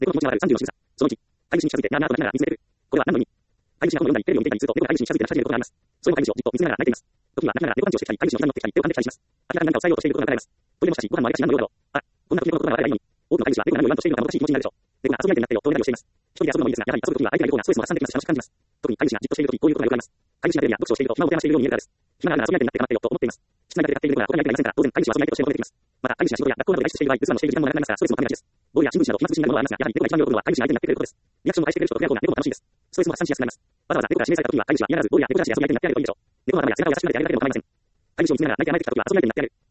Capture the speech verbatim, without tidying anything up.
猫の気持ちがわかるさんじゅうの仕草。そのいち、飼い主に近づいて、なあなあと泣きながら見つめてる。これは何の意味？飼い主が本を読んだり、テレビを見ていたりすると、猫が飼い主に近づいて泣き始めることがあります。それも飼い主をじっと見つめながら泣いています。時には泣きながら猫パンチをしてきたり、飼い主の膝に乗ってきたり、手を噛んできたりします。明らかに何かを伝えようとしていることがわかります。トイレもしたし、ご飯もあげたし、何の用だろう。あ、こんな時計のことがわかればいいのに。多くの飼い主は猫が何を言わんとしているのかもどかしい気持ちになるでしょう。猫が遊び相手になってよとおねだりをしています。一人で遊ぶのもいいですが、やはり遊ぶ時には相手が猫がストレスも発散できますし楽しく感じます。特に飼い主がじっとしている時、こういうことがよくあります。飼い主がテレビや読書をしていると暇を手話しているように見えるからです。暇があるなら遊び相手になって頑張ってよと思っています。室内だけで買っている猫が他に相手がいませんから、当然飼い主は遊び相手として求めてきます。また、飼い主が仕事や学校などで外出している場合、留守番をしている時間も長くなりますから、ストレスも溜めがちです。ボールや新聞紙など暇つぶしになるものはありますが、やはり猫が一番喜ぶのは飼い主が相手になってくれることです。リアクションを返してくれる人と触れ合う方が猫も楽しいです。ストレスも発散しやすくなります。わざわざ猫が指名された時には飼い主は嫌がらずボールや猫だし遊び相手になってやればいいでしょう。猫の頭や背中を優しくなれてやれなければ構いません。飼い主を見つめながら泣いて甘えてきた時は遊び相手になってやる。